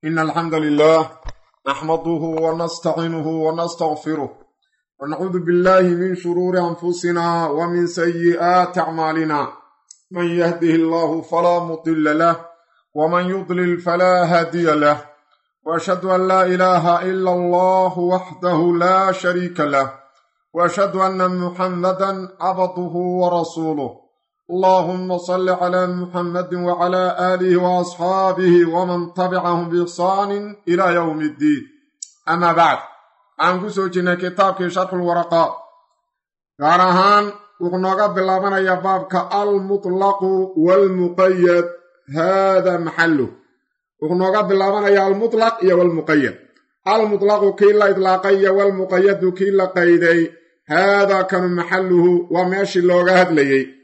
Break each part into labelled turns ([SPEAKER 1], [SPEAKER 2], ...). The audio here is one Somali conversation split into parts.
[SPEAKER 1] إن الحمد لله نحمده ونستعينه ونستغفره ونعوذ بالله من شرور أنفسنا ومن سيئات أعمالنا من يهده الله فلا مضل له ومن يضلل فلا هادي له وأشهد أن لا إله إلا الله وحده لا شريك له وأشهد أن محمدا عبده ورسوله اللهم صل على محمد وعلى آله وأصحابه ومن تبعهم بإحسان إلى يوم الدين أما بعد عن كسوجنا كتاب شرح الورقات غارهان وقنوغا بلابنا يبابك المطلق والمقيد هذا محله وقنوغا بلابنا يا المطلق يا والمقيد المطلق كي لا إطلاقي والمقيد كي لا قيدي هذا كان محله وماشي اللوغا هدليي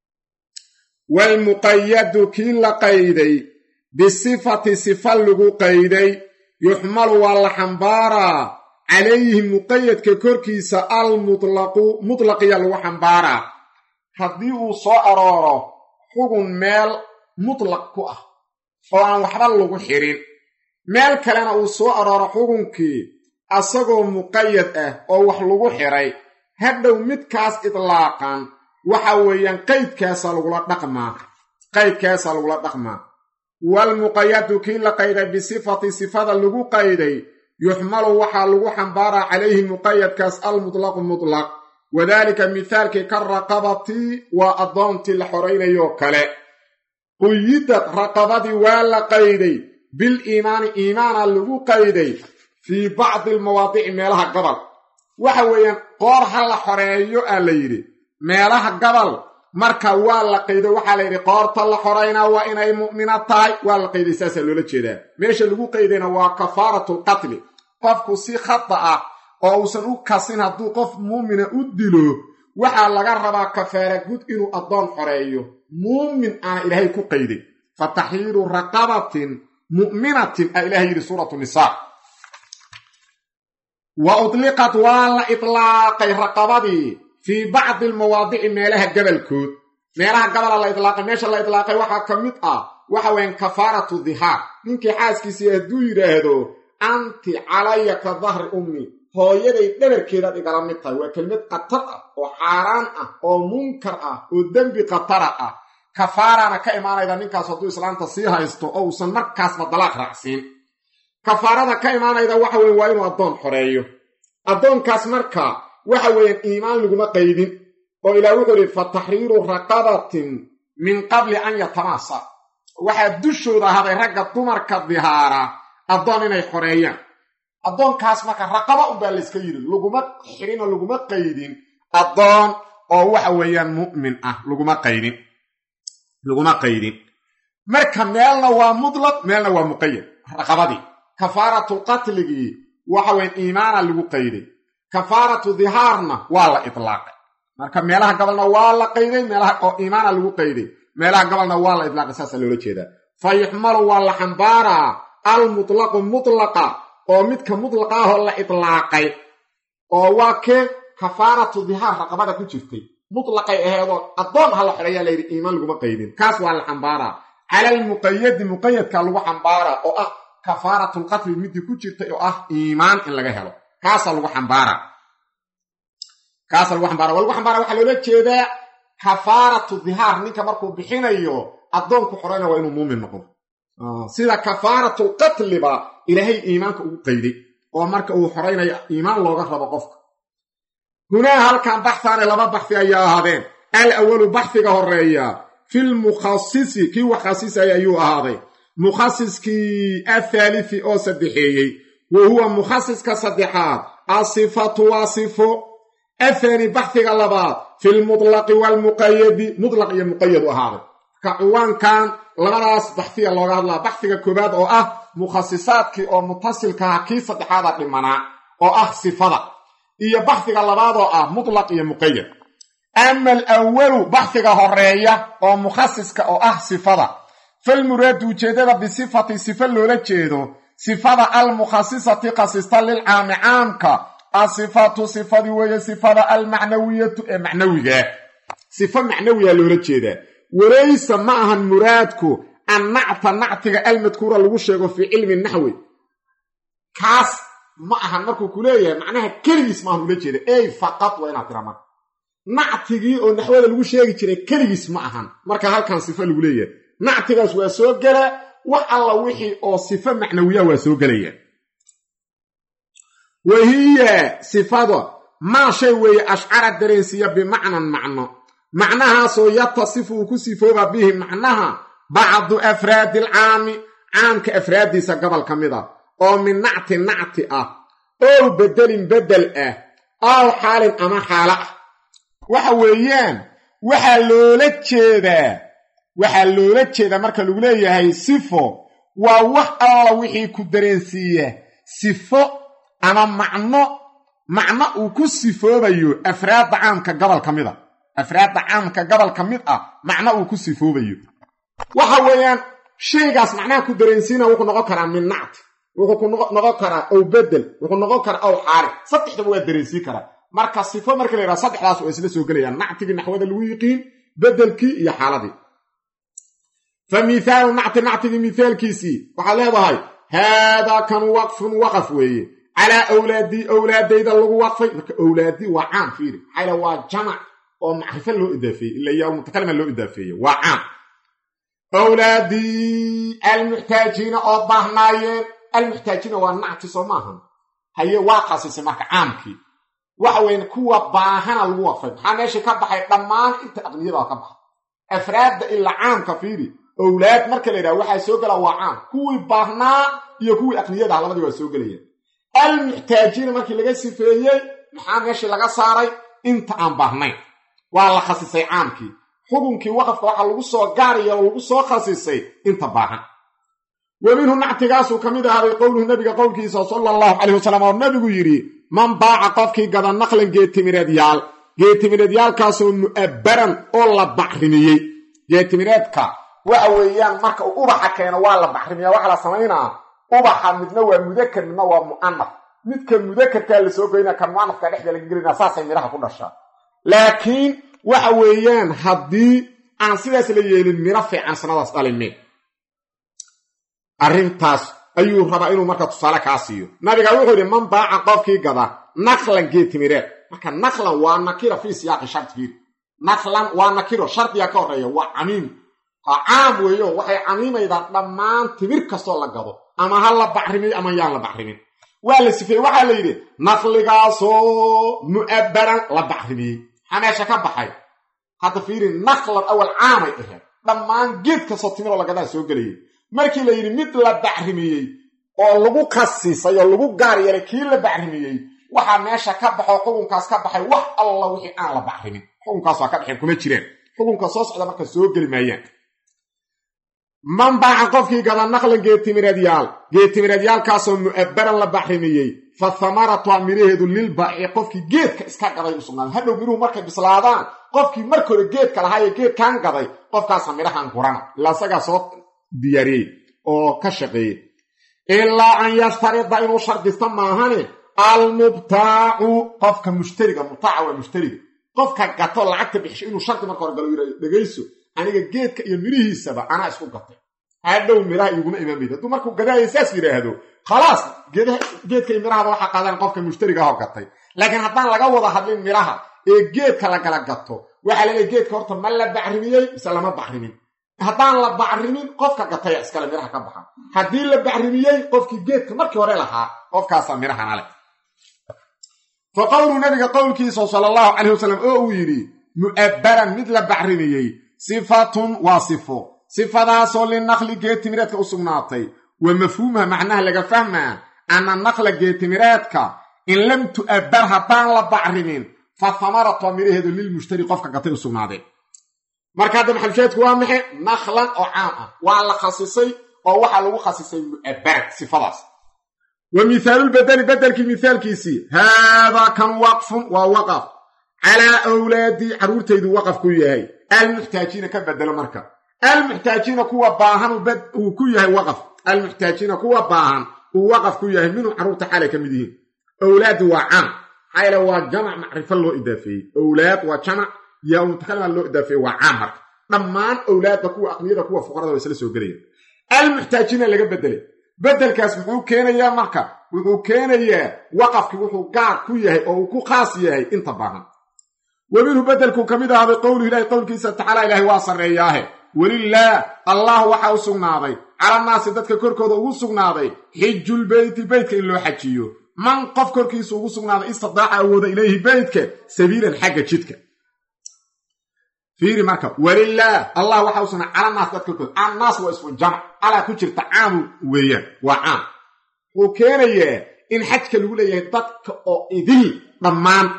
[SPEAKER 1] والمقيد كي لقيدي بصفة صفة لغو قيدي يحمل والحنبارا عليه مقيد ككوركيس المطلق مطلق يلو حنبارا هديه صائرارا حقن ميل مطلق كوه وعن وحبال لغو حيرين ميل كلنا صائرارا حقن كي أصغو مقيد أو وحلغو حيري هدو متكاس إطلاقا وحويا قيد كاسا لغلا دقما والمقيد كي لقيد بصفة صفة لغو قيدي يحمل وحا لغو حنبارا عليه مقيد كاس المطلق المطلق وذلك مثال كالرقبة وأضانت الحرين يوكالي قيدت رقبتي ولا قيدي بالإيمان إيمانا لغو قيدي في بعض المواضع ميلها قبل وحويا قارها الحرين يوكالي meelaha gabal marka waa la qeydo waxa la yiri qoorta la xoreyna waa inay mu'mina tahay waa la qeyday saasa loola jeedaa meesha lagu qeydayna waa kafaaratul qatl qofku si khata ah oo uusan u kasin haduu qof mu'mina u dilo waxa laga rabaa kafaara gud inuu adoon xoreeyo mu'min aan ilaahay ku qeyday fatahhiru raqabatin mu'minatin ilaahay yiri suuratul nisaa wa utliqat wala itlaqay raqabadi في بعض المواضع ميلها قبل كود ميلها قبل الله إطلاقا ميش الله إطلاقا وحا كميت وحوين كفارة الظهار منك حاسكي سيهدو يرهدو أنت علي كظهر أمي هو يدي دبر كيدا دي قلمتها وكلمة قطر وحاران ومنكر ودنب قطر كفارة كإيمان إذا منك صدو إسلام تصيها يستو أو سنركاس مدلاك رأسين كفارة كإيمان إذا وحوين وإنو أدون حريو أدون كاس مركا وحوين إيمان لغما قيدين وإلى وقل فتحرير رقبة من قبل أن يتماسى وحد دشو هذا رقب تمرك الظهارة أدون إني حريا أدون كاسمك رقبة أباليس كيري لغما حرين لغما قيدين أدون وحوين مؤمن لغما قيدين مركا ميلنا ومطلق ميلنا ومقيد رقبة دي كفارة القتل وحوين إيمانا لغو قيدين كفارة ظهارنا ولا إطلاق marka meelaha gabalna waa la qeyday meelaha oo iimaan lagu qeyday meelaha gabalna waa la idlaaq asaas loo jeeda fayhmalu wal hanbara al mutlaq mutlaqa oo midka mutlaqa ah la idlaaqay oo waa ke kafaratu dhihar raqabada ku jirtay mutlaqay aheedo adoon hal xiriya leeyahay iimaan lagu qeydin kaas waa la hanbara ala al muqayyad ka lagu hanbara oo ah kafaratul qatl mid ku jirtay oo ah iimaan in laga helo kaas lagu hanbara walgu hanbara waxa loo jeedaa kafaratu dhihar ninka markuu bixinayo adoonku xoreyna waa inuu muumin noqdo sida kafaratu qatl ba ilaahay iimaanka ugu qeyday oo marka uu xoreynayo iimaan looga rabo qofka huna halkan baxtaan laba baxfi ayaa ahaadeen al awwalu baxfiga horeeya fil mukhassisi ki wakhassis ayuu ahaaday mukhassiski athalithi oo saddexeeyay وهو مخصص كصدحات الصفة وصفه الثاني بحث غلبات في المطلق والمقيد مطلق يمقيد هذا كعوان كان لغراس بحثي الله بحث كباد او مخصصات كي او متصل كي صدحات لمنع او صفة هي بحث غلبات او مطلق يمقيد اما الاول بحث هريه او مخصص او صفة فالمراد وجدها بصفة صفة لولا جيدو صفة المخصصة قصصة للعام عامك الصفات صفة وهي صفة المعنوية معنوية صفة معنوية لورجيدة وليس معها مرادك annacta nactiga almadkuura lagu sheego fii cilmi naxwi kaas ma ahan markuu ku leeyahay macnaha keligiis maahan ula jeeda ey faqad waa inaad tira marka nactigii oo naxwada lagu sheegi jiray keligiis ma ahan marka halkan sifo lagu leeyahay nactigaas waa soo gela wax alla wixii oo sifo macnawiya waa soo gelaya wahiya sifada maa shay weeye ashcara dareensiya bimacnan macno macnahaasoo yatasifu uu ku sifooba bihi macnaha bacdu afraadi alcaami caamka afraaddiisa gobol ka mid ah oo min nacti nacti ah ow bedelin bedel ah aw xaalin ama xaalo ah waxa weeyaan waxaa loola jeedaa marka lagu leeyahay sifo waa wax alla wixii ku dareensiiya sifo ama macno uu ku sifoobayo afraadda caamka gobol ka mid ah afraadda caamka gobol ka mid ah macno uu ku sifoobayo waxa weeyaan shaygaas macnaha ku dareensiina wuxuu noqon karaa min nacti wuxuu ku noqon karaa ow bedel wuxuu noqon karaa ow xaali saddexdaba waa dareensiin karaa marka sifo marka la yidhaha saddexdaas waa isla soo gelayaan nactigii naxwada lagu yiqiin bedelkii iyo xaaladii fa mithaalu nacti nactigii mithaalkiisii waxaad leedahay haadaa kan waqfun waqaf weeye calaa awlaadii awlaadayda lagu waqfay marka awlaadii waa caam fiiri maxayla waa jamac oo macrifo loo idaafeeyey ila yaa mutakalima loo idaafeeyey waa caam awlaadii almuxtaajiina oo baahnaayeen almuxtaajiina waa nacti soo maahan haye waa khasisay marka caamkii waxa weyn kuwa baahana lagu waqfay maxaa meeshii ka baxay dhammaan inta aqniyada ka baxay afraadda ila caamka fiiri awlaad marka la yidhaha waxaa soo gala waa caam kuwii baahnaa iyo kuwii aqniyada labadii waa soo gelayeen almuxtaajiina markii laga sifeeyey maxaa meeshii laga saaray inta aan baahnayn waa la khasisay caamkii xukunkii waqafka waxaa lagu soo gaaraya oo lagu soo khasisay inta baahan wa minhu nactigaasuu ka mid ahaaday qowluhu nabiga qowlkiisa sala allahu calayh wasalam oo nabigu yidhi man baaca qofkii gada naqlan geetimireedyaalkaasoo mu'abbaran oo la bacrimiyey geetimireedka waxa weeyaan marka uu ubaxa keeno waa la bacrimiyaa waxaa la samaynaa ubaxa midna waa mudakar midna waa mu'anaf midka mudakarkaa la soo goynaa kan mu'anafka dhexda laga gelinaa saasay midhaha ku dhashaa laakiin waxa weeyaan haddii aan sidaas la yeelin miro fiican sanadaas dhalineen arrintaas ayuu rabaa inuu marka tusaale kaa siiyo nabiga wuxuu yidhi man baaca qofkii gada naqlan geetimireed marka naqlan waa nakira fii siyaaqi shart fiir naqlan waa nakiro shardiga ka horreeya waa camiim caam weeyo waxay camiimaydaa dhammaan timir kastoo la gado ama ha la bacrimiyo ama yaan la bacrimin waa la sifeeyey waxaa la yidhi naqligaasoo mu'abbaran la bacrimiyey maxaa meesha ka baxay hadda fiiri naqlan awal caamay ahayd dhammaan geed kastoo timiroo la gadaa soo gelayay markii la yidhi mid la bacrimiyey oo lagu khasisay oo lagu gaar yeelay kii la bacrimiyey waxaa meesha ka baxoo xukunkaas ka baxay wax alla wixii aan la bacrimin xukunkaas waa ka baxeen kuma jireen xukunka soo socda marka soo geli maayaan man baaca qofkii gada naqlan geetimireedyaalkaasoo mu'abbaran la bacrimiyey fa hamaratuha midhaheedu lilbaaci qofkii geedka iska gaday u sugnaaday hadhow midhuhu markay bislaadaan qofkii marka hore geedka lahaayee geedkan gaday qofkaasa midhahan gurana ilaa isagaa soo diyaariyey oo ka shaqeeyey ilaa an yashtarida inuu shardista maahane almubtaacu qofka mushtariga mubtaaca waa mushtariga qofka gato lacagta bixisho inuu shardi marka hore galo yidhahdo dhegayso aniga geedka iyo midhihiisaba anaa isku gatay hadhow midhaha iguma imaamayda hadduu markuu gadaayo saas yidhaahdo khalaas geedka iyo midhahaba waxaa qaadaan qofka mushtariga hor gatay laakiin haddaan laga wada hadlin midhaha ee geedka la kala gato waxaa laleeyahy geedka horta ma la bacrimiyey mise lama bacrimin haddaan la bacrimin qofka gataya iskale midhaha ka baxa haddii la bacrimiyey qofkii geedka markii hore lahaa qofkaasaa midhahana leh fa qowluu nabiga qowlkiisa sala allahu calayh wasalam oo uu yidhi mu'abbaran mid la bacrimiyey sifatun waa sifo sifadaasoo linaqli geetimireedka u sugnaatay wa mafhuumaha macnaha laga fahmaa anna naqla geetimireedka in lam tu'abbar haddaan la bacrimin fa hamaratuha midhaheedu lilmushtari qofka gatay u sugnaadeen marka hadda maxalsheedku waa maxe naqlan oo caam ah waa la khasisay oo waxaa lagu khasisay mu'abbaran sifadaas wa mithaalulbedeli bedelkii mithaalkiisii haadaa kan waqfun waa waqaf calaa awlaadii carruurtaydu waqaf ku yahay almuxtaajiina ka bedelo marka almuxtaajiina kuwa baahan uu ku yahay waqaf almuxtaajiina kuwa baahan uu waqaf ku yahay minhum carruurta xaalay ka mid yihiin awlaadi waa caam maxaa yeele waa jamac macrifo loo idaafeeyey awlaad waa jamac yaa mutakalima loo idaafeeyey waa caam marka dhammaan awlaadda kuwa aqniyada kuwa fuqarada waa isla soo gelayaan almuxtaajiina laga bedelay bedelkaas muxuu keenayaa marka wuxuu keenayaa waqafkii wuxuu gaar ku yahay oo uu ku khaas yahay inta baahan ومنه بدلكم كميدا هذا قوله إلهي قولك تعالى إلهي واصر إياه ولله الله وحاو سغناضي على الناس دادك كوركودا او سغناضي حج البيت بيتك إلو حجيو من قف كوركيس او سغناضي استطاع أود إليه بيتك سبيلا حق جدك فيري ماركا ولله الله وحاو سغناضي على الناس دادك كوركودا الناس واسم الجمع على كتير تعامل ويان وعام وكيريا إن حجك الأولى يهددك أو إذل ضمان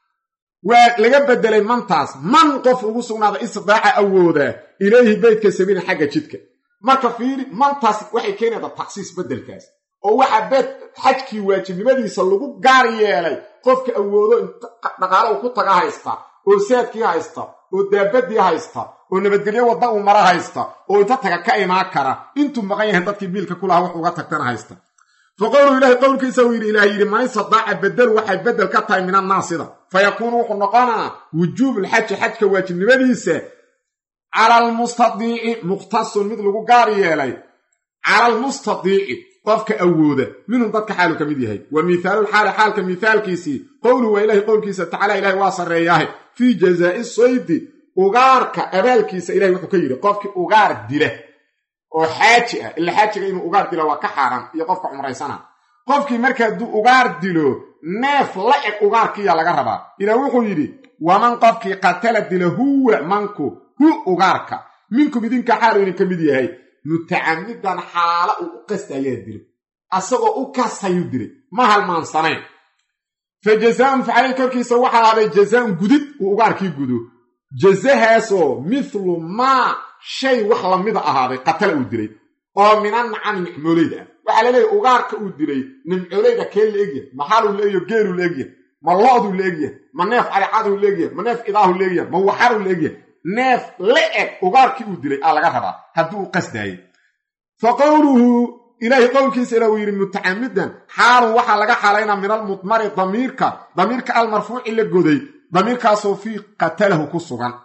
[SPEAKER 1] ولغا بدلay mantaas man qof ugu sugnaada isdaaca awooda ilaahi beedka sabiin xagga jidka marka fiiri mantaas waxay keenaysaa takhsiis bedelkaas oo waxa beed xajkii waajibnimadiisa lagu gaar yeelay qofka awoodo dhaqaale uu ku taga haysta oo saadkii haysta oo daabadii haysta oo nabadgelyo wada uu mara haysta oo inta taga ka imaan kara intuu maqan yahay dadkii biilka kula wax uga tagtana haysta فقولوا إلهي قولك يسوي إلهي من استطاع بدل وحي بدل كتاي من الناصرة فيكون وحنقانا وجوب الحج حج كواجب نبديسة على المستطيع مختص مثل قاري إلي على المستطيع قفك أوودة منهم ضدك حالك مديهي ومثال الحال حالك مثال كيسي قولوا إلهي قولك يسوي تعالى إلهي واصر رياهي في جزاء الصيد أغارك أبالك يسوي إلهي وحكيري قفك أغارك ديله oo xaaji ah illa xaajiga inuu ugaar dilo waa ka xaraan iyo qofka umraysana qofkii marka duu ugaar dilo neef la eg ugaarkiya laga rabaa ila wuxuu yiri waman qofkii qatala dilo huwa manku hu ugaarka minkum idinka xaarin kamid yahay mutaammidan xaala uu qastaya dilo asagoo u kasayu dilay ma halmaan sanayn fajazaan fa'alay korkiisa waxa ahaday jazaan gudid uu ugaarkii gudo jazahaaso mithlu ma shay wax la mid ahaaday qatal uu dilay oo minan aan maxmuulida waxa la leeyahay ugaarka uu dilay nimcooleyda keel leeyahay maxal uu leeyahay geer uu leeyahay ma lood uu leeyahay ma neef ariqad uu leeyahay ma neef idaah uu leeyahay ma waxar uu leeyahay neef leeg ugaarkii uu dilay laga rabaa haduu qasday faqawluhu ilahi qawlkiisa ila wiiri mutaammidan xaal waxa laga xalayna min al mutmari damirka al marfuuc ila goday damirkaasoo fi qatalahu kusugan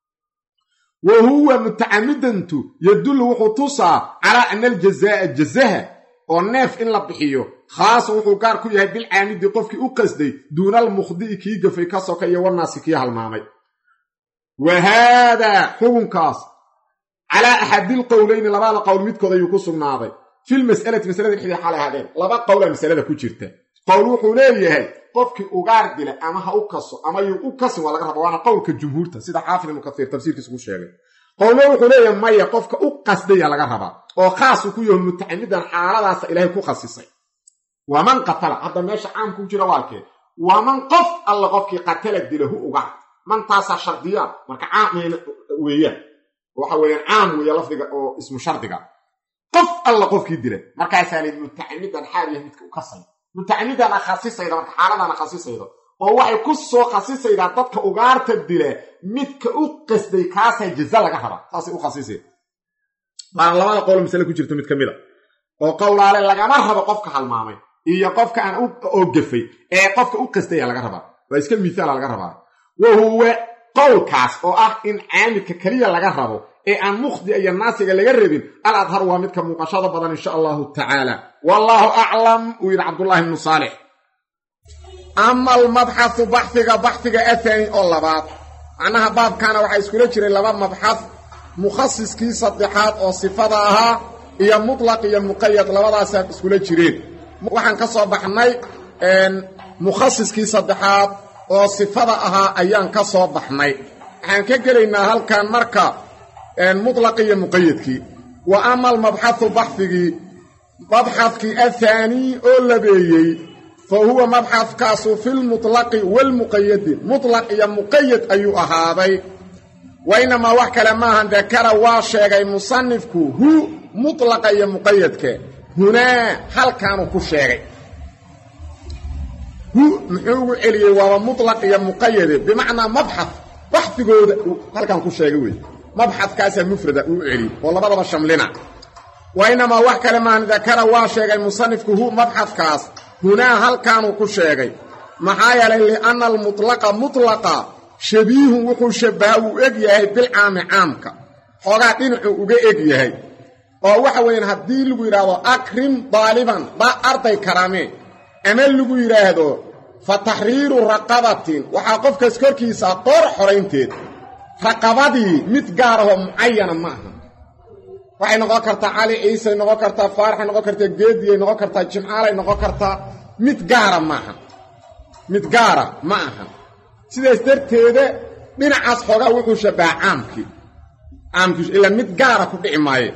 [SPEAKER 1] وهو متعمدا يدل وحطوسا على أن الجزاء والناف إن لبحيه خاص وحقار كيه بالعامد قفك أقصدي دون المخضئ كي في كسوك والناس كيه المامي وهذا حكم كاس على أحد القولين لبعض القول متكذا يقصوا الناظر في مسألة الحديث حالة هذين لبعض قول مسألة كجرته قولوا حليه قفك أغار دله أما هأوكسو أما يؤكسو ولا غرب وانا قولك الجمهور سيدا حافظ المكثير تفسير كسبو الشيغي قولوا حليه ما يقفك أقصدي على غرب وخاصو كيه متعمدا حالة إلهي كخصيصي ومن قتل هذا ماشي عام كوجرا والكي ومن قف الله قفك قتل دله أغار من تاسع شرطيا marka عام weeyaan waxa weeyaan عام weeyaa lafdiga oo ismu shardiga qof alla qofkii dilay marka saalid mutaamidan xaaliye midka u kasay mutaamidan khasisayda marka xaaladana khasisayda oo waxay ku soo khasisayda dadka ugaarta dilay midka u qasday kaasa jaza laga raba taasi u khasisay baan labada qowl misal ku jirto mid kamida oo qowlaale laga ma rabo qofka halmaamay iyo qofka aan u gafay ee qofka u qasday laga raba waa iska miisaal laga rabaa وهو قول كاس او ان عامك كليه لغا ربو ان مخدي اي الناس لغا ربين الاظهر وامدك مقاشده بدن ان شاء الله تعالى والله اعلم وير عبد الله بن صالح اما المبحث بحثك الثاني او لبعض انا باب كان waxa isku jiray laba mabxath mukhassiskii saddexaad oo sifadaha iyo mutlaq iyo muqayyad labadaas isku jireen waxaan ka soo baxnay mukhassiskii saddexaad oo sifada ahaa ayaan ka soo baxnay waxaan ka gelaynaa halkan marka mutlaq iyo muqayyadkii wa amal mabhathu bahthki athani oo labeeyay fa huwa mabhath kaasu fil mutlaq wal muqayyad mutlaq iyo muqayyad ayuu ahaaday wa inma wax kale ma han dakara waa sheegay musannifku hu mutlaq iyo muqayyadka huna halkan ku sheegay هو محوغ عليه وهو مطلق يا مقيد بمعنى مبحث بحثه هل كان كل شيء قوي مبحث كاسا مفردة وعلي والله بضب الشملنا وإنما وحكى لما ذكر واشيغ المصنف هو مبحث كاس هنا هل كانوا كل شيء محايا لأن المطلق مطلقا شبيه وكل شبه وإجيه بالعام عامك حقاتين وإجيه oo waxa weeyaan haddii lagu yidhaahdo akrim daaliban arday karaamee ama lagu yidhaahdo fa taxriiru raqabatin waxaa qofkaas korkiisa qoor xoraynteed raqabadii mid gaar ahoo mucayana ma aha waxay noqon kartaa cali ciisay noqon kartaa faaraxay noqon kartaa geediyay noqon kartaa jimcaalay noqon kartaa mid gaara ma aha sidaas darteeda dhinacaas xoogaa wuxuu shabaha caamkii ilaa mid gaara ku dhici maaye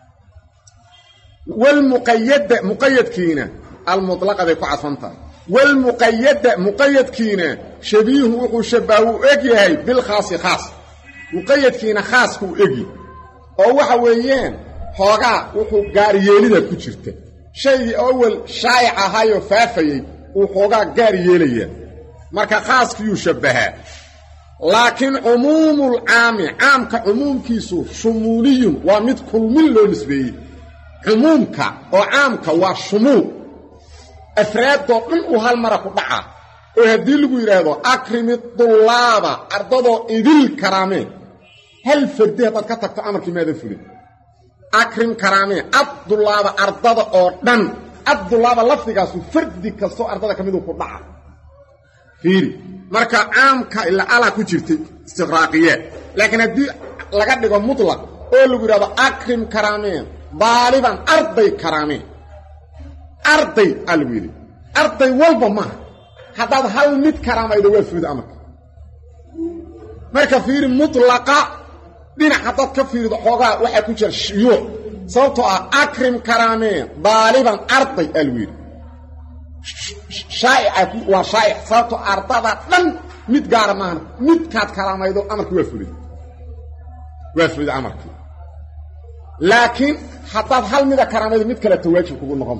[SPEAKER 1] muqayadkiina almulaqaday ku cadfantahay muqayadkiina shabiihu wuxuu shabaha uu eg yahay bilkhaasi khaas muqayadkiina khaaska u egi oo waxa weeyaan xoogaa wuxuu gaaryeelida ku jirta shaygii awal shaa'ic ahayoo faafayey uu xoogaa gaar yeelayaa marka khaaskiyuu shabbahaa laakiin cumuumul caami caamka cumuumkiisu shumuuliyun waa mid kulmin loo nisbeeyey cumuumka oo caamka waa shumuul afraadoo dhan uu hal mara ku dhaca oo haddii lagu yidhaahdo akrimi dullaaba ardadoo idil karaamee hal fardi haddaad ka tagto amarkii maadan fulin akrim karaamee abdullaaba ardada oo dhan abdullaaba lafdigaasu fardi kastoo ardada ka miduu ku dhaca fiiri marka caamka ilaa alaa ku jirtay istiqraaqiyaad laakiin haddii laga dhigo mutlaq oo lagu yidhahdo akrim karaamee daaliban arday karaamee arday aa lagu yidhi arday walba maaha haddaad hal mid karaamaydo waa fuud amarka marka fiiri mutlaqa dhinac haddaad ka fiirido xoogaa waxaa ku jira shuyuuc sababtoo ah akrim karaamee daaliban arday aa lagu yidhi shaa'ica waa shaa'ic sababtoo ardada dhan mid gaara maahan midkaad karaamaydo amarkii waa fuliday amarkii laakiin haddaad hal mida karaamaydo mid kaleto waajib kugu noqon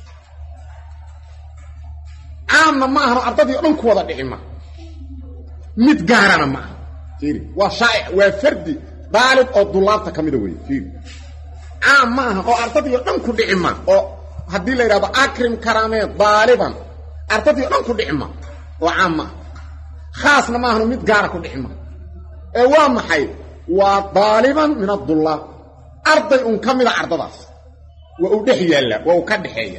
[SPEAKER 1] caamna ma ahano ardadii o dhan ku wada dhicima mid gaarana ma aha fiiri waa shaa'ic waa fardi daalib oo dullaabta ka mida weeye fiiri caam ma aha oo ardadii o dhan ku dhicima oo haddii la yidhahdo akrim karaamee daaliban ardadii o dhan ku dhicima oo caam ma aha khaasna ma ahano mid gaara ku dhicima ee waa maxay waa daaliban min addullaab arday un ka mida ardadaas waa uu dhex yaallaa waa uu ka dhexeeya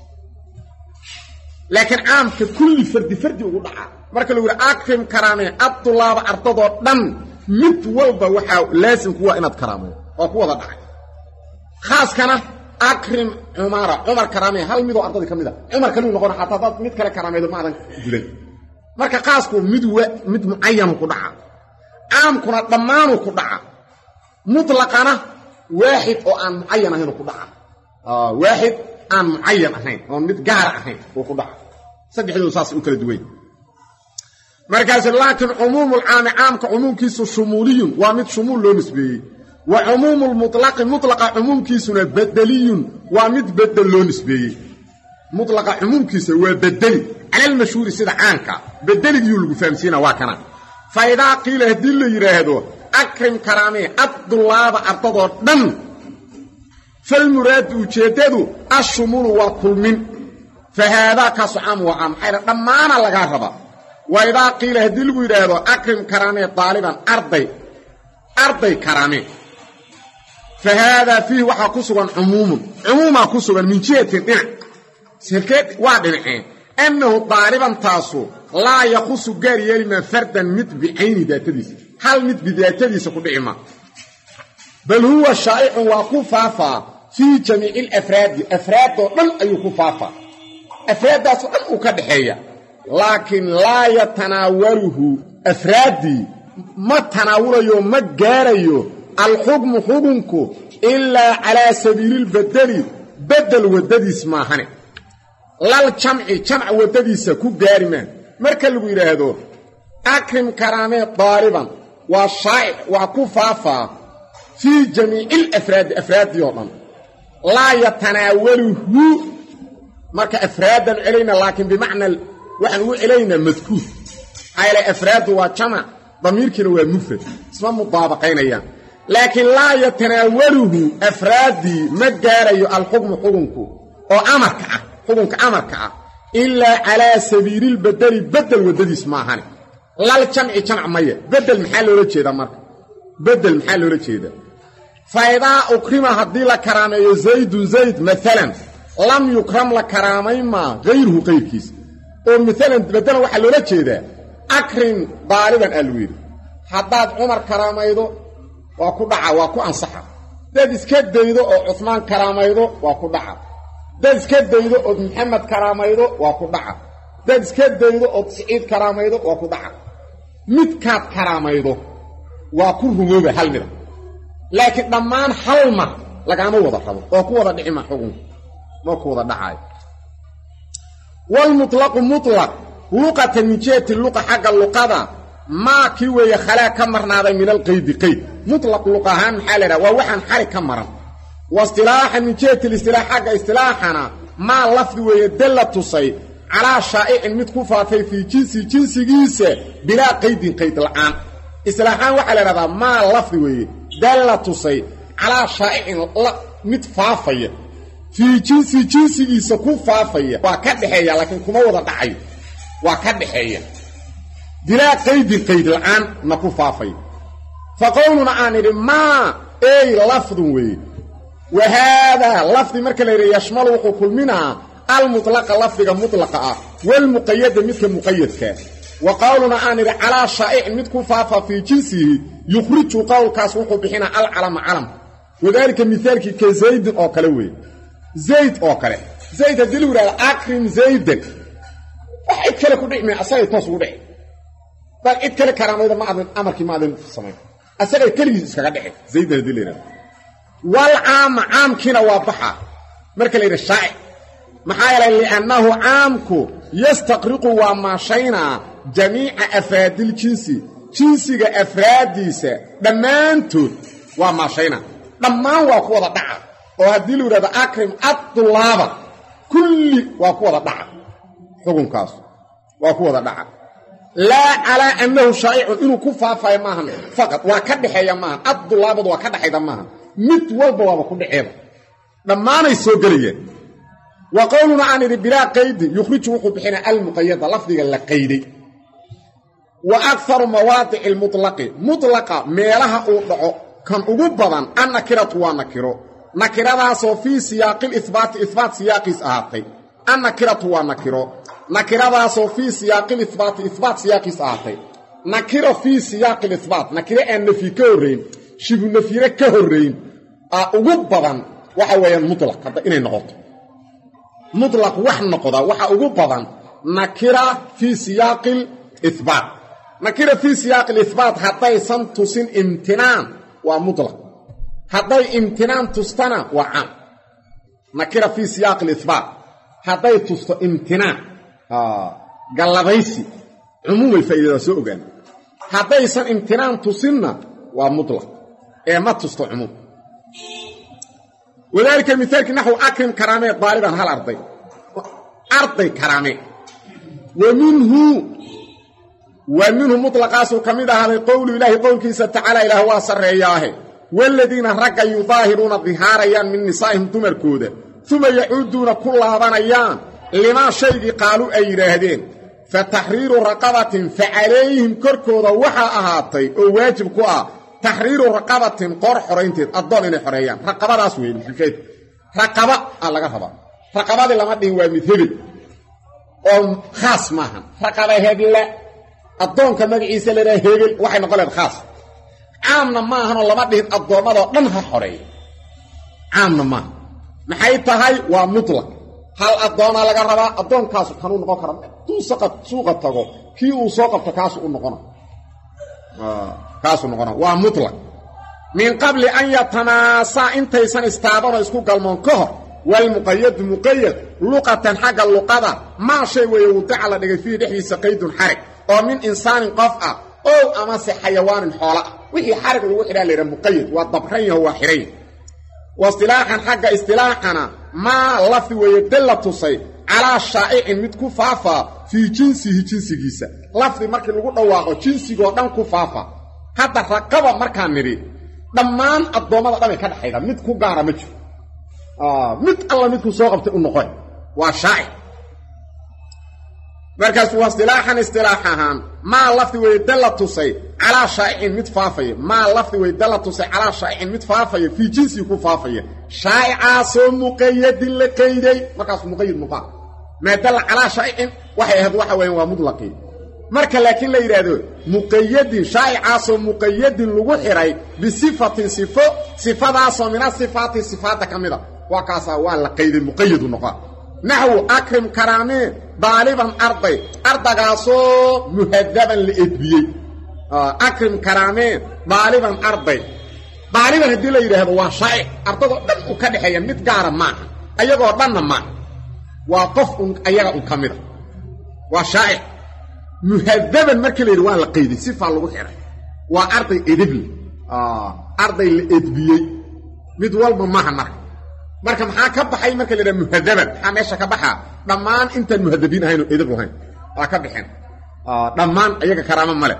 [SPEAKER 1] laakiin caamka kulli fardi ugu dhacaa marka lagu yidhi akrim karaamee abdullaaba ardadoo dhan mid walba waxaa laasimku waa inaad karaameeyo waa ku wada dhacay khaaskana akrim cumar karaamee hal midoo ardadii ka mid a cumar kaluu noqona xataa haddaad mid kale karaameedo maadan gudan marka khaasku mid mucayanu ku dhaca caamkuna dhammaanuu ku dhaca mutlaqana waaxid oo aan mucayan ahayn ku dhaca waaxid aan mucayan ahayn oon mid gaara ahayn uu ku dhaca saddexdoodu saas u kala duwan markaas laakiin cumuumul caami caamka cumuumkiisu shumuuliyun waa mid shumuul loo nisbeeyey wa cumuumul mutlaqi mutlaqa cumuumkiisuna bedeliyun waa mid bedel loo nisbeeyey mutlaqa cumuumkiisa waa bedeli cala almashhuuri sida caanka bedeligiyuu lagu fahamsiina waa kana fa idaa qiila haddii la yidhaahdo akrim karaamee abdullaaba ardadoo dhan falmuraadu ujeeddadu ashumuulu waa kulmin fa haadaa kaasu caam waa caam maxayna dhammaana lagaa raba wa idaa qiila haddii lagu yidhaahdo akrim karaamee daaliban arday karaamee fa haadaa fiihi waxaa ku sugan cumuumaa ku sugan min jihatin dhinac silkeed waa dhinaceen annahu daalibantaasu laa yaqusu gaar yeelimaa fardan mid bicayni daatadiisa hal mid bidaatadiisa ku dhici maa bal huwa shaa'icun waa ku faafaa fii jamiici alafraadi afraadoo dhan ayuu ku faafaa afraaddaasoo dhan uu ka dhaxeeya laakiin laa yatanaawaluhu afraaddii ma tanaawulayo ma gaarayo alxukmu xukunku ilaa calaa sabiililbedeli bedel waddadiis maahane lal jamci jamc waddadiisa ku gaari maa marka lagu yidhaahdo akrim karaamee daaliban waa shaa'ic waa ku faafaa fii jamiici alafraadi afraaddii oo dhan laa yatanaawaluhu marka afraaddan celayna laakiin bimacna waxaan ugu celaynaa madkuur maxaa yeele afraaddu waa jamac damiirkiina waa mufrad isma mudaabaqaynayaan laakiin laa yatanaawaluhu afraaddii ma gaarayo alxukmu xukunku oo amarka ah xukunka amarka ah ilaa calaa sabiililbedeli bedel waddadiis maahane lal jamci jamc maya bedel maxaa loola jeedaa marka bedel maxaa loola jeedaa فإذا أكرم هدي لكرامي زيد مثلا لم يكرم لكرامي ما غيره غير كيس ومثلا بدنا وحلو لجيدا أكرم ضاربا الوير حداد عمر كراميدو وكو دعا وكو أنصحا داد اسكاد دايدو أو عثمان كراميدو وكو دعا داد اسكاد دايدو أو محمد كراميدو وكو دعا داد اسكاد دايدو أو سعيد كراميدو وكو دعا متكاد كراميدو وكو رموبة هالمرة لكن دمان حلمة لقاما وضع حلو وكو وضع دعما حقوم وكو وضع دعاي والمطلق مطلق لقة من جهة اللقة حق اللقة ما كيوي خلا كمرنا هذا من القيد قيد مطلق لقاهان حالنا ووحن حالي كمرا واصطلاحا من جهة الاصطلاح حق اصطلاحنا ما لفظ ويدل تصي على شائع متكوفاتي في جنس جيسة بلا قيد الآن اصطلاحا وحالنا ما لفظ ويدل تصي على شائع متفافية في جنس جيسة كوفافية وكدحية لكن كما وضع دعي وكدحية بلا قيد الآن نكوفافي فقولنا عن ما اي لفظ وي وهذا لفظ مركل يشمل وكل منها المطلق لفظ مطلقه والمقيد مثل مقيد وقولنا عن على شائع متكوفافا في جنسه يخرج قول كاس وحو بحنا العلم علم وذلك مثالك كزيد او كلوي زيد او كله زيد دلو اكرم زيد waxay kale ku dhicmay asay toos u dhicay bal cid kale karaamada ma adan amarkii ma adan sameey asagay kaligiis iskaga dhixay zaydana dileena wal aamkina waa baxa marka la yiraahdo shaa'i maxaa yeelay li'annahu aamku yastaqriqu wa ma shayna jamii'a afraadil jinsiga afraadiisa dhamaantood waa ma shayna dhamaan waa ku wada dhaca oo hadii la yiraahdo akrim at-tulaba kulli waa ku wada dhaca حكم كاس وكودا دعا لا على انه شائع انه كفافاي ماهن فقط وكدخيا ماهن الضلابد وكدخيدا ماهن مت والبا وابا كدخيدا دمانay soo galiyeen وقولنا عن بلا قيد يخرج وحو بحنا المقيد لفظا لا قيدي واكثر مواضع المطلق مطلقه ميلها او دحو كان ugu badan annakiratu wa nakiradaas في سياق الاثبات سياقيس ahaatay النكرة ونكرة نكرة في سياق إثبات سياق إثبات نكرة في سياق الإثبات نكرة أن في كورين شبه نفيرة كورين أغبضا وحويا مطلق هذا إنه نقط مطلق وحن نقضا وحأغبضا نكرة في سياق الإثبات نكرة في سياق الإثبات حتى يسنتسن امتنان ومطلق حتى امتنان تستنى وعام نكرة في سياق الإثبات هذا تست امتناع قلبيسي عموم الفائدة سوء هذا يسن امتناع تصنع ومطلق ما تست عموم وذلك المثال نحو أكرم كرامي ضاربا هالأرضي أرضي كرامي ومنه مطلق آسو كميدا هذا قول الله قول كيسا تعالى إله واسر إياه والذين رقا يظاهرون الظهاريا من نسائهم تمركوده ثم يعودون كل هذا أيام لما شيء قالوا أي رهدين فتحرير رقبة فعليهم كركوضا وحا أهاتي وواجب كوا تحرير رقبة قر حرينتين الضالين حريان رقبة راسوه الحكاية رقبة الله قفضا رقبة لما دين ومثبت أو خاص معهم رقبة هبل الضون كما عيسى لنا هبل وحي نقول خاص عامنا معهم لما دين الضوء منها حريان عامنا معهم maxay tahay waa mutlaq hal adoona laga rabaa adoonkaas kanuu noqon kara tuu suuqa tago kii uu soo qabto kaas uu noqona waa mutlaq min qabli an yatanasa intaysan istaabano isku galmoon ka hor wal muqayyad luqatan haga luqada ma shay way uu tacala dhigay fi dhixdiisa qaydun xarig oo min insaanin qof ah oo ama si xayawaan xoolo wixii xarig lagu xidhaa leeyahay muqayyad waa dabran yahay waa xiray واصطلاحا حق اصطلاحنا ما لفظ ويدل تصي على شائع متكفافا في جنسه لفظ markii lagu dhawaaqo jinsigo dhan ku faafa hada raqaba markaan niri dhamaan adoomada dhan ka dhaxayda mid ku gaara ma jiro mid alla mid ku soo qabtay u noqon waa shaa'i markaas waa istilaaxan ma lafdi way dalatusay ala shaa'in mid faafaya ma lafdi way dalatusay ala shaa'in mid faafaya fi jinsi ku faafaya shaa'i'a soo muqayyad la qayday markaas muqayyad muqaa ma dal ala shaa'in waxay ahayd waxa weyn waa mudlaqi marka laakiin la yiraahdo muqayyadin shaa'i'a soo muqayyadin lagu xiray bi sifatin sifadaas oo min sifati sifata kamida waa kaasa waa la qayday muqayyad noqaa نحو أكرم كرامي ضالبا أرضي أرضغاسو مهدبا لإدبيي أكرم كرامي ضالبا أرضي ضالبا هدي لي هذا هو شيء أرضو دمو كدحيا متقارا معه أيغو دنا معه وقف أيغا كاميرا وشيء مهدبا مركلي روان لقيدي صفة لو خيره وأرضي إدبلي أرضي لإدبيي مدوالبا معه marka maxaa ka baxay marka la yiraahdo muhadaban meesha ka baxa dhamaan inta muhadabiin ahayno idib lahayn waa ka bixin dhamaan ayaga karaama male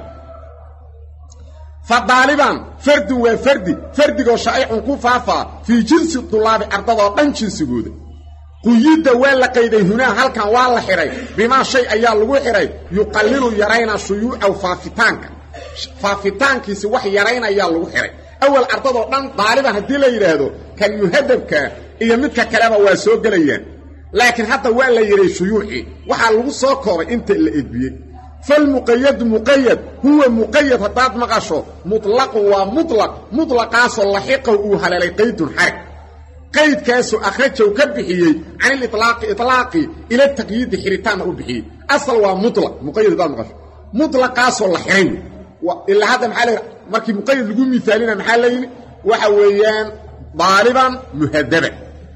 [SPEAKER 1] fadaliban fardu wa fardigo shaa'i'un ku faafa fi jinsi tulaabi ardada dhan jinsigooda quyida wala qayday huna halkan waa la xiray bima shay ayaa lagu xiray yuqallilu yarayna shuyuu'a faafitaankiisa wax yarayna ayaa lagu xiray awal ardada dhan daliban hadii la yiraahdo kan muhadabka iyo midka kaleba waa soo galayaan laakiin hadda waa la yiray shuyuuci waxa lagu soo koobay inta la edbiyay fal muqayyad huwa muqayyad hadaad maqasho mutlaq wa mutlaqaas lahiqa uu halalay qaydun xarq qaydkaasu akhrajow ka bixiyay aan itlaaqi ila taqyid xiritaan u bixiyay asal waa mutlaq muqayyad hadaad maqasho mutlaqaas la xiray illa hada maxaa markii muqayyad lagu miisaalina maxaa la yiri waxa weeyaan ضالبا مهذبا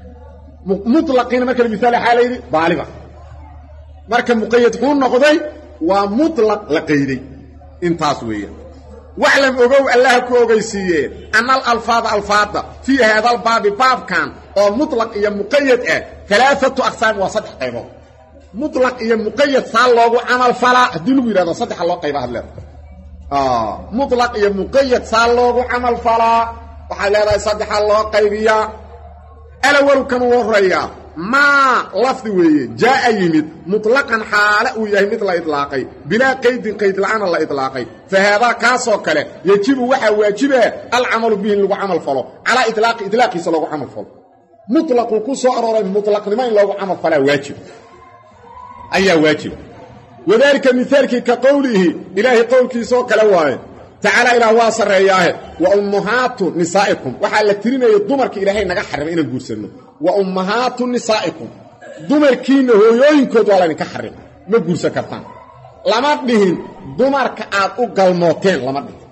[SPEAKER 1] مطلقين marka misaal xaalaydi ضالبا marka muqayyad uu noqday waa mutlaq la qeyday intaas weeyaan wa'lam ogow allah ku ogeysiiyay anal alfaada fi hada albab kan oo mutlaq iyo muqayyad ah thalathatu aqsam wa sadh qaybo mutlaq iyo muqayyad saal loogu amal fala hadii lagu yiraahdo sadh loo qayba hadleed mutlaq iyo muqayyad saal loogu amal fala waxaa leedahay saddexa loo qaybiyaa alawal kan waraya ma lafdi weeye jaa yimid mutlaqan xaala uu yahay mid la idlaaqay bila qaydin qayd la'aan la idlaaqay fahada kaasoo kale yajibu waxa waajiba al amalu bihi lagu amal falo ala idlaaqi lagu amal falo mutlaq ku soo arooray mutlaqnimo in lagu amal fala waajib ayaa waajib wadaalika mithaalki ka qawlihi ilaahi qawlkiisoo kale waaye تعالى إلى واسر رياه وأمهات نسائكم وحال لترين يدمرك إلهي نغا حرم إنا نقول وأمهات نسائكم دمركين هو ينكد ولا نكا حرم ما نقول سكرتان لما بهن دمرك آد أقل موتين لما بهن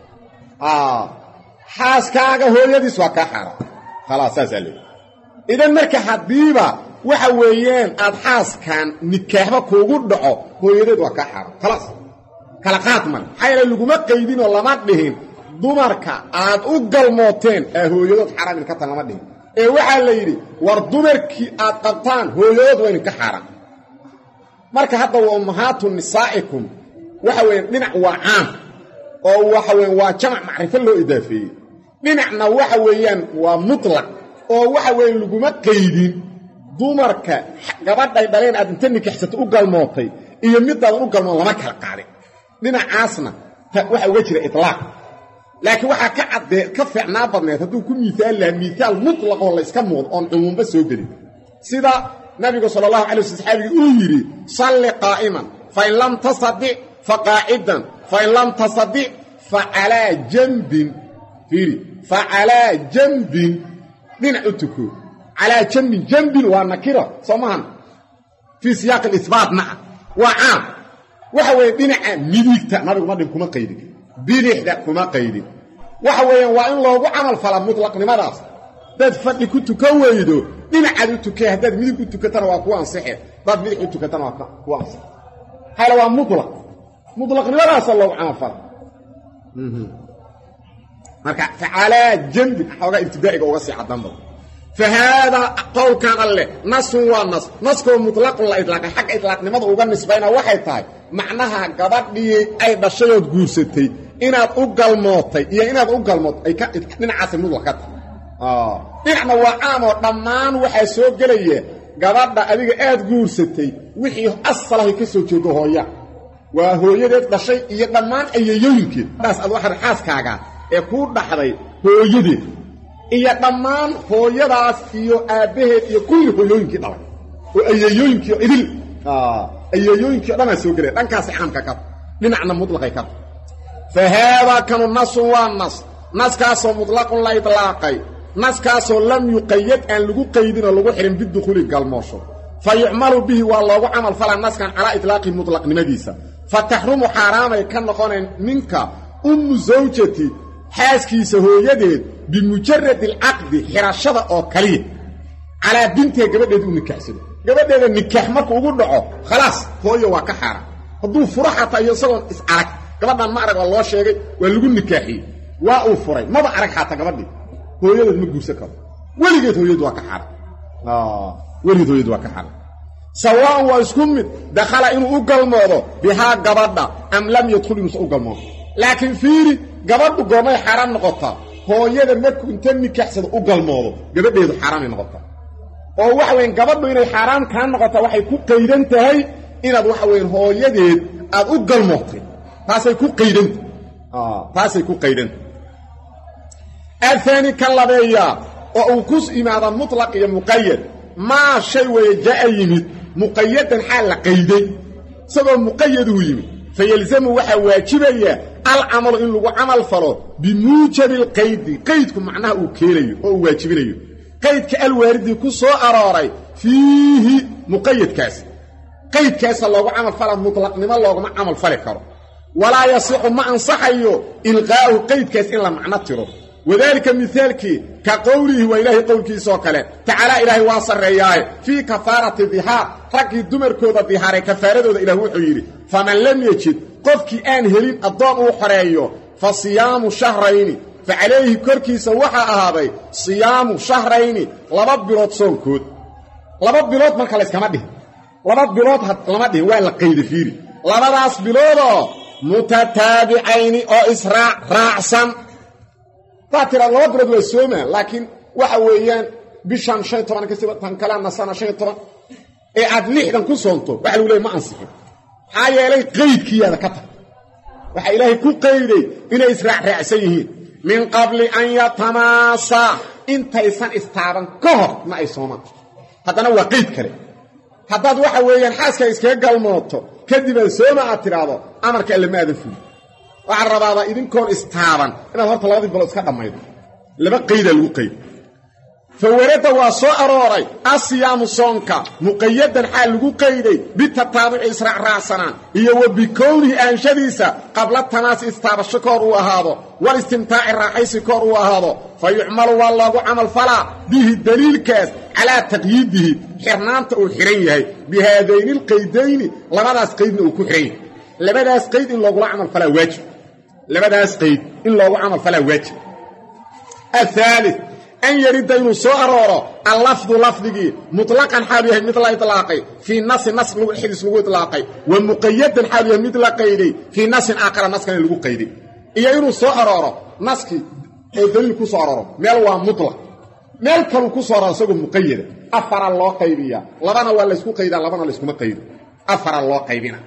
[SPEAKER 1] حاسكاغا هو يدي سواكا حرم خلاص أسألي إذن مركا حبيبا وحويين آد حاسكان نكاحبا كوغو دعو هو يدي سواكا حرم خلاص kala qaadman xayla lagu ma qaydin oo lama dhihin dumarka aad u galmooteen hooyadood xaraam ka tan lama dhihin waxa la yiri war dumarkii aad qabtaan hooyadood way ka xaraam marka hadda waa ummahaatu nisaa'ikum waxa weyn dhinac waa caam oo waxa weyn waa jamac macrifo loo idaafeeyay dhinacna waxa weeyaan waa mutlaq oo waxa weyn lagu ma qaydin dumarka gabadhay dhaleen aad inta nikixsato u galmootay iyo mid aad u galmoon lama kala qaadin dhinacaasna waxa uga jira itlaaq laakiin waxa ka cadde ka fiicnaa badneed haduu ku miisaal mutlaq oo la iska muuqdo on umumba soo gelin sida nabiga sallallahu alayhi wasallam uu yiri salli qa'iman fa in lam tasdi fa qa'idan fa in lam tasdi fa ala janbin firi fa ala janbin din'atuku ala janbin wa nakira samahan fi siyaq al-ithbat ma'a wa 'am waxa weey dhinaca midigta nabigu ma dhin kuma qaydin bidixda kuma qaydin waxa weeyaan waa in loogu amal fala mutlaqnimadaas dad fadhi ku tukan weydo dhinaca u tukay hadad midig ku tukatana waa ku ansaxay dad bidix u tukatana waa ku ansaxay hala waa mutlaqnimadaas loogu amal fala marka ta'ala janbi xoga ibtidaa'iga uga sii cadanba فهذا قول كان الله نص ونص كو مطلق لا اطلاق حق اطلاق نمد uga nisbayna waxay tahay macnaha gabadhii ay dhashayood guursatay inaad u galmootay iyo inaad u galmoot ay ka dhinacaas mudlaqad dhinacna waa aamo dhammaan waxa soo galaya gabadha adiga aad guursatay wixii asalahay ka soo jeedo hooya waa hooyadeed dhashay iyo dhammaan ayeeyooyinkeed taas ad waxa xaaskaaga ee ku dhaxday hooyadeed iyo dhammaan hooyadaas iyo aabaheed iyo kulli hooyooyinkii dhalay oo ayeeyooyinkii idil ayeeyooyinkii dhan soo galay dhankaas caamka ka dhinacna mutlaqay ka fahaaba kanu nasu wa nas kaasoo mutlaqun la itlaaqay naskaasoo lam yuqayyad aan lagu qaydin oo lagu xirin bidukhuli galmoosho fayucmalu bihi waa loogu camal falaa naskan calaa itlaaqi mutlaqnimadiisa fatahrumu xaaraamay ka noqoneen ninka ummu zawjati xaaskiisa hooyadeed bimujarad alcaqdi xirashada oo kaliya calaa bintiha gabadheeda u nikaxsado gabadheeda nikaax markuu ugu dhaco khalaas hooyo waa ka xaaraan hadduu furo xataa iyo isagoon is arag gabadhan ma arag waa loo sheegay waa lagu nikaaxiyey waa uu furay maba arag xataa gabadhii hooyadeed ma guursan karo weligeed hooyadu waa ka xaaraan weligeed hooyadu waa ka xaaraan sawaan waa isku mid dakhala inuu u galmoodo bihaa gabadha am lam yadkhul inuusan u galmoodo laakiin fiiri gabadhu goormay xaaraan noqotaa hooyada markuu inta nikaxsado u galmoodo gabadheedu xaaraamay noqotaa oo waxa weyn gabadhu inay xaaraan kaa noqotaa waxay ku qaydan tahay inaad waxa weyn hooyadeed aad u galmootay taasay ku qaydanta athani kan labeeya oo uu ku imaada mutlaq iyo muqayyad maa shay weeye jaa yimid muqayyadan xaal la qayday isagoo muqayyaduu yimid fayalzamu waxaa waajibaya alcamalu in lagu camal falo bimuujabi alqaydi qaydku macnaha uu keenayo oo uu waajibinayo qaydka alwaaridii ku soo arooray fiihi qaydkaasa loogu camal fala mutlaqnimo looguma camal fali karo walaa yasixu ma ansaxayo ilqaa'uhu qaydkaas in la macno tiro wadaalika mihaalkii ka qowlihi waa ilaahay qowlkiisoo kale tacaalaa ilaahay waa sarreeyaaye fii kafaarati dihaar raggii dumarkooda dihaaray kafaaradooda ilaah wuxuu yidhi faman lam yejid qofkii aan helin addoon uu xoreeyo fa siyaamu shahrayni fa calayhi korkiisa waxaa ahaaday siyaamu shahrayni 2 bilood soonkood 2 bilood marka layskama dhihin 2 bilood lama dhihin waa la qayda fiiri 2daas biloodoo mutataabicayni oo raacsan faatira 2 bilood waa sooma laakiin waxa weeyaan bishan 15 kasiba tan kala nasana 15 ee aad 6 ku soonto waxa lagu leeyahay ma ansixin maxaa yeelay qaydkiyaada ka tag waxa ilaahay ku qayday inay raacsan yihiin min qabli an yatamasa intaysan istaaban ka hor ma ay soomaan haddana waa qayd kale haddaad waxa weeyaan xaaska iskaga galmooto kadib aad sooma aad tiraahdo amarka alle ma aadan fulin waxaan rabaada idinkoon istaaban inaad horta 2 bilood iska dhammaydo 2 qayda lagu qayd fawarada waa soo arooray asiyaamu soonka muqayyadan xaal lagu qayday bitataabuci israacraacsanaan iyo wa bikownihi aanshadiisa qabla tanaasi istaabasho koor uu ahaado wal istimtaaci raaxaysi koor uu ahaado fa yucmalu waa loogu camal falaa bihi daliilkaas calaa taqyiidihi xirnaanta uu xihan yahay bihaadayni alqaydayni 2daas qaydna uu ku xihan yahay 2daas qayd in loogula camal falaa waajib 2daas qayd in loogu camal falaa waajib الثالث أن يرد إنه سؤرر اللفظ لفظه مطلقا حاله مثل إطلاقي في نص حديث لغو إطلاقي ومقيدا حاله مثل قيدي في نص آخر نص كان لغو قيدي إيا إنه سؤرر نصكي دليل كو سؤرر ميل مطلق ميل كانوا كو سؤرر سوى مقيدا أفر الله قيبيا لبنا ولا يسكو قيدا لبنا ولا يسكو مقيدا أفر الله قيبنا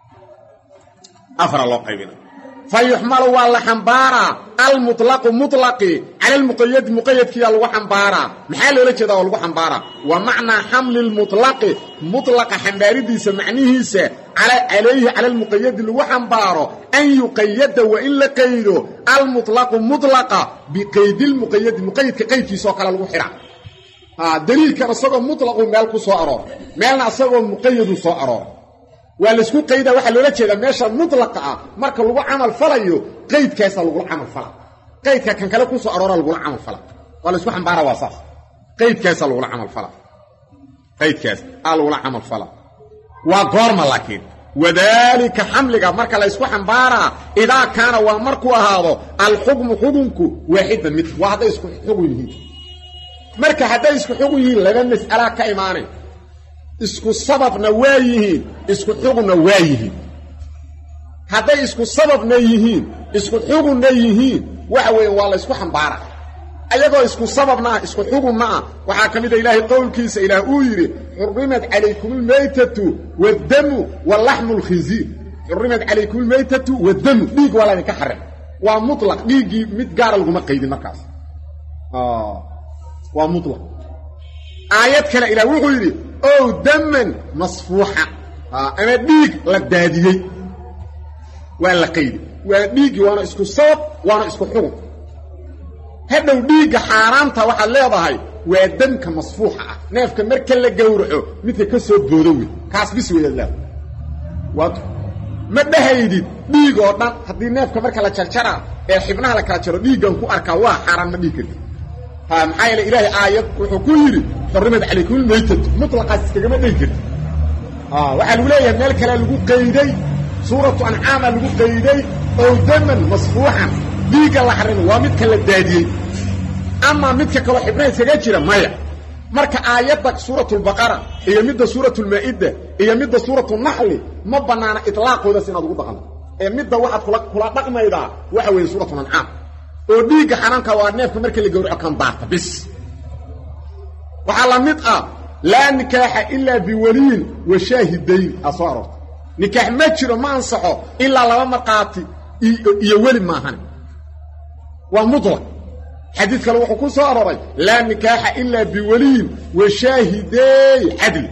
[SPEAKER 1] فيحمل والله حنبارا المطلق مطلقي على المقيد مقيد كي الله حنبارا محل ولا كذا والله حنبارا ومعنى حمل المطلق مطلق حنباردي سمعنيه على المقيد اللي هو حنبارا أن يقيد وإلا قيده المطلق مطلقا بقيد المقيد مقيد كقيد في سوق على الوحرة دليل كان صغر مطلق مالك صغر مالنا صغر مقيد صغر ولا اسكو قيده waxa loola jeeda meesha mutlaqa ah marka lagu amal falayo qaydkaas lagu amal fala qaydka kan kale ku soo aroora lagu amal fala wala isku xambaara waasaas qaydkaas lagu amal fala wa goorma laakiin wadaalika hamliga marka la isku xambaara ida kana wa marku ahaado al hukmu hukmku waahidan mid waxa isku xukun yihiin marka haday isku xukun yihiin laga mas'ala ka iimaanay isku sababna waayihiin isku xugna waayihiin haday isku sababna yihiin isku xugna yihiin waxa weyn waa la isku xambaara ayagoo isku sababna isku xugunna waxa kamid ilaahay qowlkiisa ilaah uu yiri xurrimat alaykumul maytatu wad-damu wal-lahmul khinzir xurrimat alaykumul maytatu wad-damu dhiig wala ka xaram waa mutlaq dhiigi mid gaar laguma qaydin markaas waa mutlaq aayad kale ilaah wuxuu yiri oo daman masfuuha ama dhiig la daadiyay waa la qaydi waa dhiigi waana isku sabab waana isku xugun hadhow dhiiga xaaraanta waxaad leedahay waa damka masfuuxa ah neefka marka la gowraco midka ka soo boodo wey kaas bis weeyad leedahay waa ma dhahaydid dhiig oo dhan haddii neefka marka la jarjara ee xibnaha la kala jaro dhiigan ku arkaa waa xaaraan ma dhiig karti maxaa yeelay ilaahay aayad wuxuu ku yidhi xurrimad calaykum maytatu mutlaqaas iskagama dhihi karti waxaa lagu leeyahay meel kale lagu qayday suuratu ancaama lagu qayday oo daman masfuuxan dhiigga la xarrimay waa midka la daadiyey ama midka kale xibnaha iskaga jira maya marka aayadda suuratul baqara iyo midda suuratul maa'ida iyo midda suuratul nahl ma banaana itlaaqooda inaad ugu dhaqanto ee midda waxaad kula dhaqmaydaa waxa weeye suuratul ancaam oo dhiigga xanaanka waa neefka marka la gowraco kan baarta bis waxa la mid la nikaaha illa biwaliin wa shaahidayn asarf nikaah ma jiro ma ansaxo illa laba marqaati iyo wali maahan waa mutlaq حديث كلام وحكون صارري لا نكاح إلا بولي وشاهدي عدل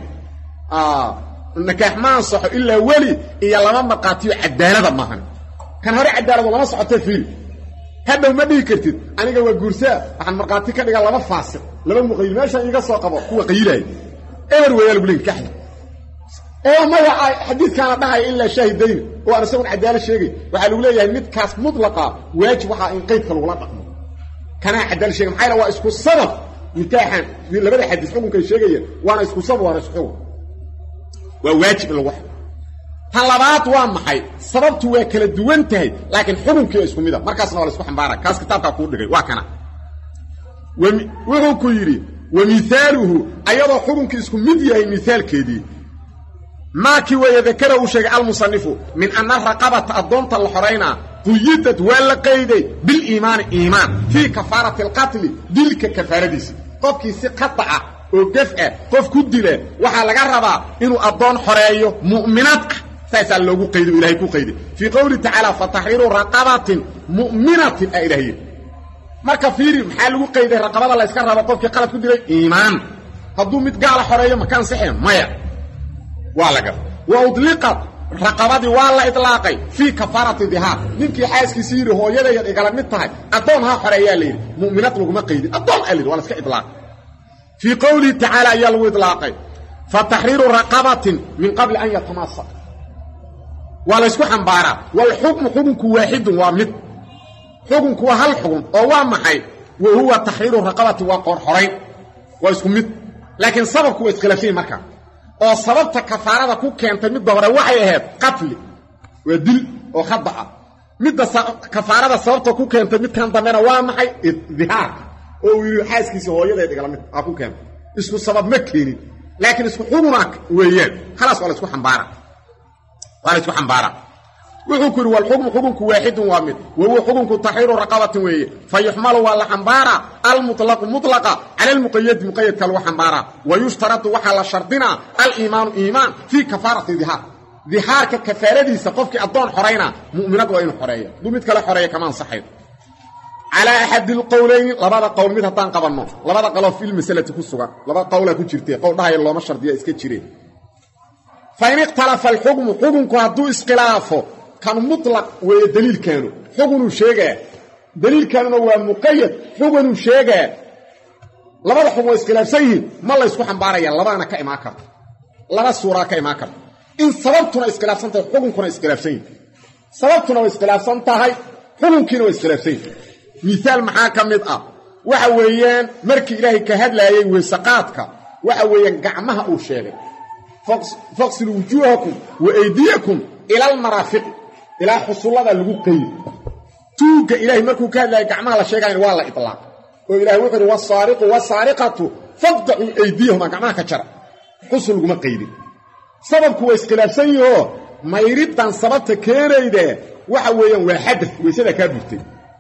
[SPEAKER 1] النكاح ما صح إلا ولي إيا لما مقاتي عدالة ماهن كان هاري عدالة ولا ما صح تفيل هذا ما بيكرتد أنا جوا جرساء عن مقاتي كان يقال لما فاسق لما مقيل ماشي يقص قبض هو قيلين إيرو يا البلين كحل إيه ما حديث كان ضحى إلا شاهدين وأنا سوون عدالة شيء وحلو لي يعني كاس مطلقة واجب وحا إنقيد كالولاء كان عدالة شيء محايلة واسكو الصبب نكاحا لبدا حديث حكم كي شيء وانا اسكو صبب وانا اسكو وواجب الوحي طلبات waa maxay sababtu way kala duwan tahay laakiin xukunku isku mid ah markaasna wala isku xambaara kaas kitaabka ku dhigay waa kana wuxuu ku yiri ومثاله ayadoo xukunku isku mid yahay mithaalkeedii ما كي ويذكر وشيء المصنف من أن رقبة الضنط الحرينة قيدت ولا قيدي بالإيمان إيمان في كفارة القتل دلك كفارة ديس قفك سقطع وقفع قف كدله وحال قربا إنه الضن حرية مؤمنات سيسأل له قيد إلهي قيد في قوله تعالى فتحرير رقبة مؤمنة إلهي ما كفير محال قيد الرقبة الله يسكرها قفك قلت كدله إيمان هدو متقال حرية مكان صحيح مايا والله واطلقت رقبتي والله اطلاقي في كفاره الظهار نينكي حاسكي سيري هويده يقال مid tahay adoonha xoreeyaa leeyahay mu'minat lagu ma qeydin adoon alid wala iska idlaaq في قوله تعالى يلو اطلاقي فتحرير رقبه من قبل ان يتماسك ولا اسكو حنبارا والحكم حكمك واحد ومد حكمك هل حكم او maxay وهو تحرير رقبه وقر حرين واسكو مد لكن سببك اسخلافين marka oo sababta kafaarada ku keentay mid hore waxay ahayd qatl waa dil oo khada mid kafaarada sababta ku keentay mid kan dambeena waa maxay idhaar oo yiri xaaskiisa hooyadeed igala mid ku keentay isku sabab ma keenin laakiin isku xukumak weeyeen خلاص wala isku xambaara wuxuu ku yiri wal hukmu hukumku waahid waa mid waa hukumku tahriru raqabatin weeye fayuhmalu wal xambaara al mutlaq mutlaqa ala al muqayyad muqayyad kal xambaara wa yushtaratu wa la shardina al iman iman fi kafarati dhihar ka kafaradiisa qofkii adoon xoreyna mu'minad waa inuu xoreeyo dumid kala xoreeyo kamaan saxay ala ahad al qawlayn labada qawl mid hadan qabanno labada qalo fil masalati ku sugan labada qawla ku jirtay qawl dhahay looma shardiyo iska jireen fa in ikhtalafa al hukmu hukumku hadu iskhilaafo كان مطلق ودليل كانوا حكموا شيغا دليل كانوا هو مقيد حكموا شيغا لبا حكم اسكلاف سيد ما الله يسكو حنباريا لبانا كايما كرت لبا سوره كايما كرت ان سببتنا اسكلاف سنت حكمكم اسكلاف سيد سببتنا اسكلاف سنت هي حكمكم اسكلاف سيد مثال maxaa kamid ah waxa weeyaan markii ilaahay ka hadlayay weesaqaadka waxa weeyaan gacmaha uu sheegay faqsilu wujuhakum wa aydiyakum ila al-marafiq إلى حصول هذا الوقي توك إلهي مركو كان لا يقعمها لشيء والله إطلاق وإلهي وحر والسارق والسارقة فاقطعوا أيديهم قعمها كشرع حصول لكم قيدي سببك هو اسكلاف سيئو ما يريد أن سببت كيري ده وحويا وحدث ويسيدا كابرتي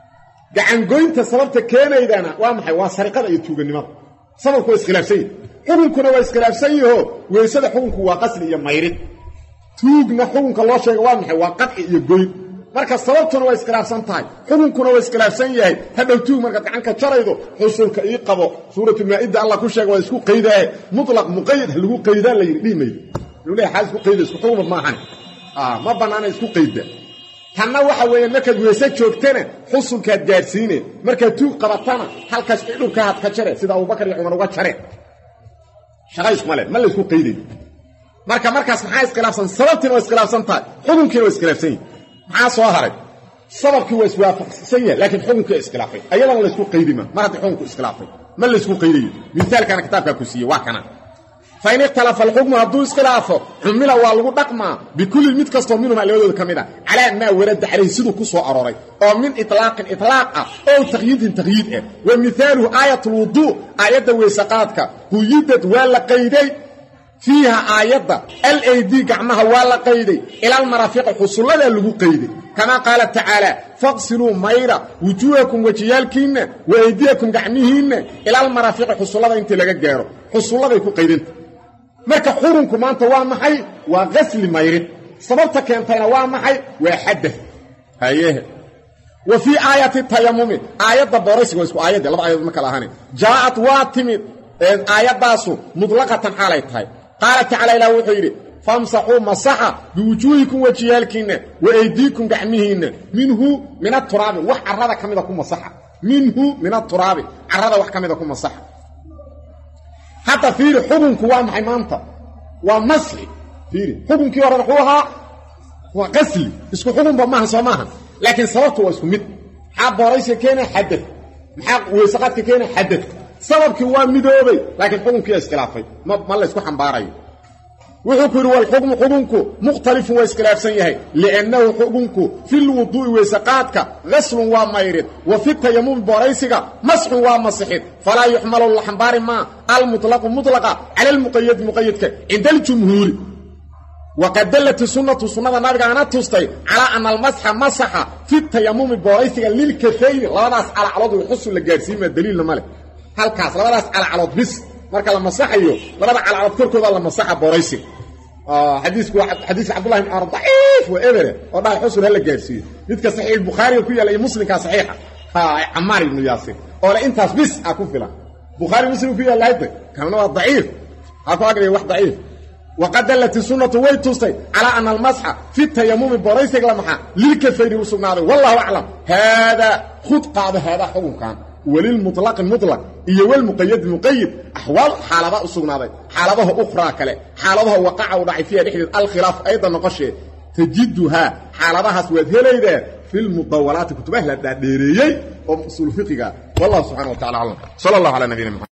[SPEAKER 1] gacangoynta sababta keenaydana waa maxay waa sariqada iyo tuuganimada sababku waa iskhilaafsan xukunkuna waa iskhilaafsan yaho weysada xukunku waa qasli iyo mayrid tuugna xukunka loo sheego waa maxay waa qadci iyo goyn marka sababtuna waa iskhilaafsan tahay xukunkuna waa iskhilaafsan yahay hadhow tuug marka gacanka jaraydo xusulka ii qabo suuratul maa'ida Allah ku sheego waa isku qeydaa mutlaq muqayyad lagu qeydaa la yiri dhimay inuu leeyahay isku qeyda isku xukum ma ahan ma banaana isku qeyda tanna waxa weeyaan markaad weeysa joogtana xusulkaad gaarsiinay markaad tuug qabatana halkaas dhulka had ka jare sida Abu Bakar iyo Umar uga jare shaqays male ma la isku qeyday markaas maxaa iskhilaafsan sababtina waa iskhilaafsan tahay xukunkiina waa iskhilaafsan maxaa soo haray sababkii waa iswaafaqsan yahay laakiin xukunku iskhilaafay ayadana la isku qeydima mar haddii xukunku iskhilaafay ma la isku qeyday misaalkana kitaabka ku siiyay waa kana فإن اختلف الحكم هدو اسخلافه حمل والغو دقما بكل المد كستو منهم اليودود كميدا على ما ورد عليه سيدو كسو أروري أو من إطلاق أو تغييد ومثاله آية الوضوء آية ويساقاتك قيدت ولا قيدي فيها آية الأيدي قعمها ولا قيدي إلى المرافق حصول لها اللغو قيدي كما قال تعالى فاغسلوا ميرا وجوهكم وجيالكين وأيديكم قعمهين إلى المرافق حصول لها انت لغا جيرو حصول لها يكون قيدين marka xurunku maanta waa maxay waa ghasli mayrid sababta keentayna waa maxay waa xadath hayehe wa fi ayati tayammum ayada booraysiga isku ayada laba ayad ma kala ahayn jaa'at waatimid ayadaasu mutlaqatan xalay tahay qala ta'ala ila wuxuu famsahu masaha biwujuhikum wajiyalkina wa aydikum gacmihiina minhu min at-turab wax arada kamida ku masaha minhu min at-turab arada wax kamida ku masaha حتى فيري حكمك وامحي مانتا ومسحي فيري حكمك ورنحوها وقسلي اسكو حكم بماها سماها لكن صوته واسكو مد حاب ورئيسي كينا حدث حاب ويساقاتك كينا حدث سببك وامدوبي لكن حكمك اسكلافي ما الله اسكو حنباري وحكم والحكم حكمك مختلف واسكلاف سيهي لأنه حكمك في الوضوء ويساقاتك غسل وميرد وفي التيمم بوريسك مسح ومسحيد فلا يحمل الحنبار ما المطلق مطلقة على المقيد مقيدك عند الجمهور وقد دلت السنة النبي عن تستي على أن المسح مسح في التيمم بوريسك للكفين لا ناس على عرض ويحسوا للجارسين الدليل لمالك هل كاس لا ناس على عرض بس marka la masaxayo labada calacad korkooda la masaxa booraysi حديث عبد الله بن عمر ضعيف وإبره وضع حسن هلا جالسين midka صحيح البخاري وكيا لا مسلم كان صحيحه عمار بن ياسر ولا انت بس اكون فلان بخاري مسلم فيها لا كان هو ضعيف اقرا واحد ضعيف وقد دلت السنه ويتوصي على ان المسح في التيمم بوريسك لمحا للكفين وسناره والله اعلم هذا خد قاعده هذا حكم كان وللمطلق المطلق iyo wal muqayyad muqayyid ahwal xaalada usugnaday xaaladaha ukhra kale xaaladaha waqaca u dhacay fiya dhixid al khilaaf ayda noqoshay tajiduha xaaladahaas waad helaydaa fil mudawwalat kutubaha la dheereeyay oo usul fiqiga wallahu subhanahu wa ta'ala sallallahu ala nabiyina